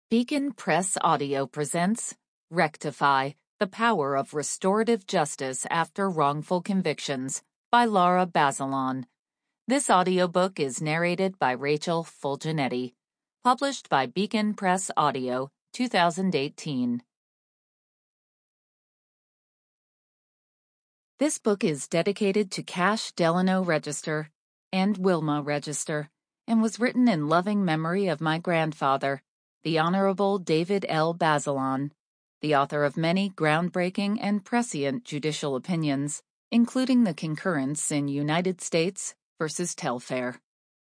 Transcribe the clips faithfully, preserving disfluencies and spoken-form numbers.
Beacon Press Audio presents Rectify, The Power of Restorative Justice After Wrongful Convictions by Laura Bazelon. This audiobook is narrated by Rachel Fulginetti, published by Beacon Press Audio, two thousand eighteen. This book is dedicated to Cash Delano Register and Wilma Register, and was written in loving memory of my grandfather, the Honorable David L. Bazelon, the author of many groundbreaking and prescient judicial opinions, including the concurrence in United States versus Telfair.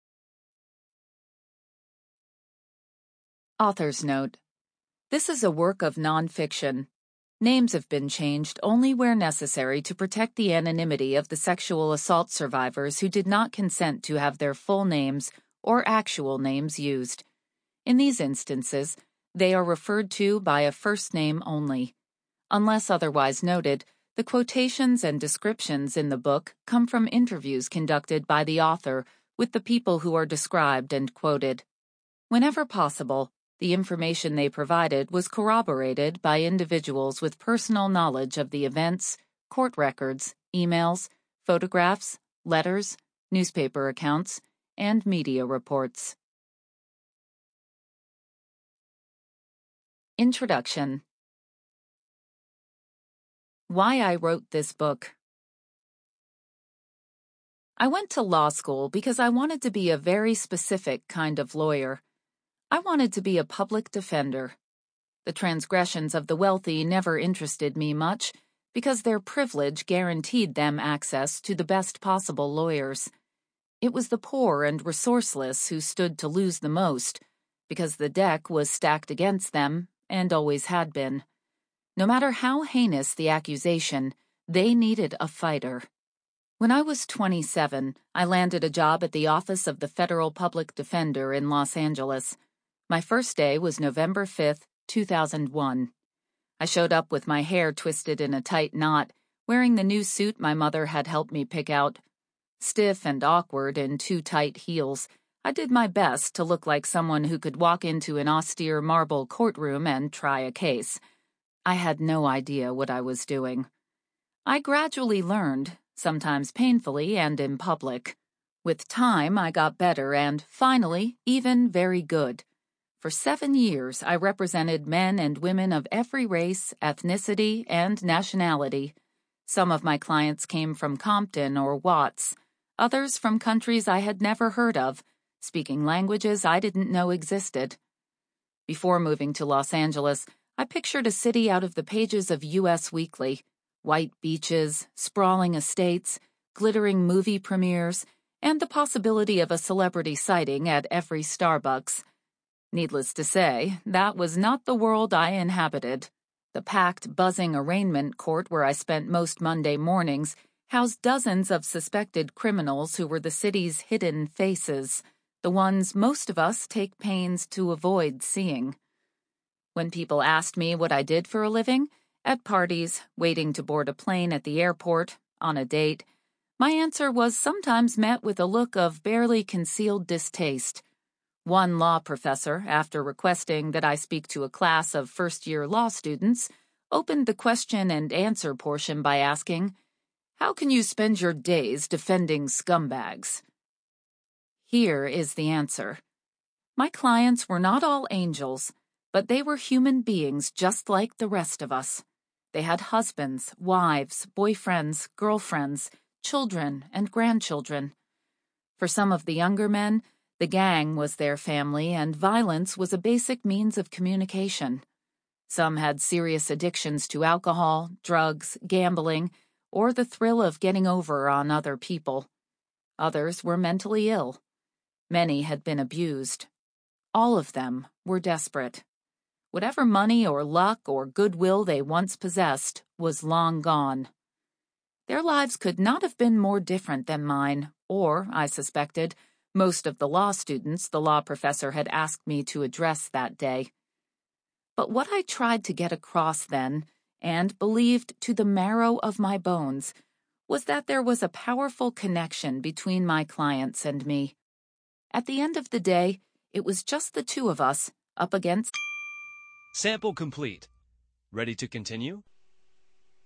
Author's Note: This is a work of nonfiction. Names have been changed only where necessary to protect the anonymity of the sexual assault survivors who did not consent to have their full names or actual names used. In these instances, they are referred to by a first name only. Unless otherwise noted, the quotations and descriptions in the book come from interviews conducted by the author with the people who are described and quoted. Whenever possible, the information they provided was corroborated by individuals with personal knowledge of the events, court records, emails, photographs, letters, newspaper accounts, and media reports. Introduction. Why I wrote this book. I went to law school because I wanted to be a very specific kind of lawyer. I wanted to be a public defender. The transgressions of the wealthy never interested me much because their privilege guaranteed them access to the best possible lawyers. It was the poor and resourceless who stood to lose the most because the deck was stacked against them and always had been. No matter how heinous the accusation, they needed a fighter. When I was twenty-seven, I landed a job at the Office of the Federal Public Defender in Los Angeles. My first day was November fifth, two thousand one. I showed up with my hair twisted in a tight knot, wearing the new suit my mother had helped me pick out. Stiff and awkward in too tight heels, I did my best to look like someone who could walk into an austere marble courtroom and try a case. I had no idea what I was doing. I gradually learned, sometimes painfully and in public. With time, I got better and, finally, even very good. For seven years, I represented men and women of every race, ethnicity, and nationality. Some of my clients came from Compton or Watts, others from countries I had never heard of, speaking languages I didn't know existed. Before moving to Los Angeles, I pictured a city out of the pages of U S Weekly: white beaches, sprawling estates, glittering movie premieres, and the possibility of a celebrity sighting at every Starbucks. Needless to say, that was not the world I inhabited. The packed, buzzing arraignment court where I spent most Monday mornings housed dozens of suspected criminals who were the city's hidden faces, the ones most of us take pains to avoid seeing. When people asked me what I did for a living, at parties, waiting to board a plane at the airport, on a date, my answer was sometimes met with a look of barely concealed distaste. One law professor, after requesting that I speak to a class of first-year law students, opened the question and answer portion by asking, "How can you spend your days defending scumbags?" Here is the answer. My clients were not all angels, but they were human beings just like the rest of us. They had husbands, wives, boyfriends, girlfriends, children, and grandchildren. For some of the younger men, the gang was their family, and violence was a basic means of communication. Some had serious addictions to alcohol, drugs, gambling, or the thrill of getting over on other people. Others were mentally ill. Many had been abused. All of them were desperate. Whatever money or luck or goodwill they once possessed was long gone. Their lives could not have been more different than mine, or, I suspected, most of the law students the law professor had asked me to address that day. But what I tried to get across then, and believed to the marrow of my bones, was that there was a powerful connection between my clients and me. At the end of the day, it was just the two of us, up against Sample complete. Ready to continue?